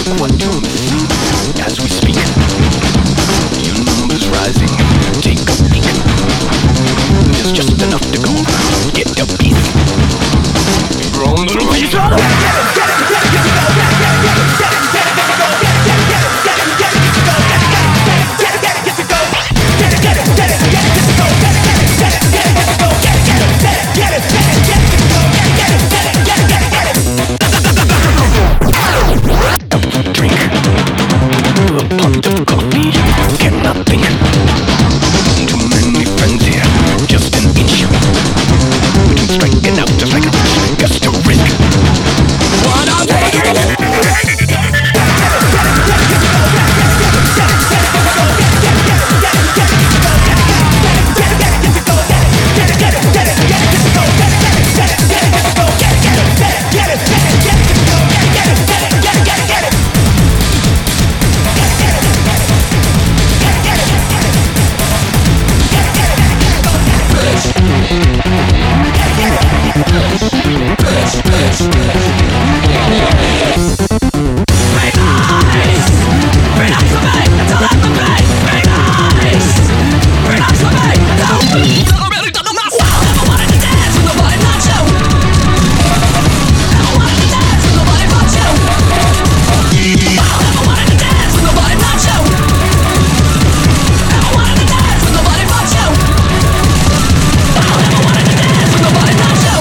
quantum as we speak. Your numbers rising. Take a peek. There's just enough to go around. Get your piece. Grow a little piece. Drink a pot of coffee. Cannot think. Too many friends here. Just an inch. Striking out just like a rush. Just a risk. Wanna take it?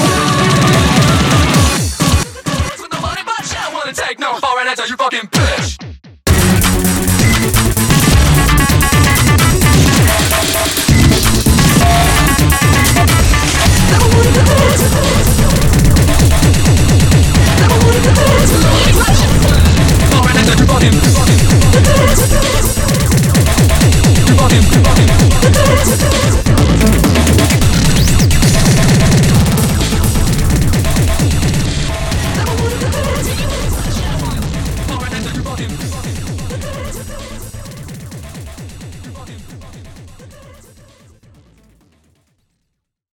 Take no for an answer, you fucking bitch.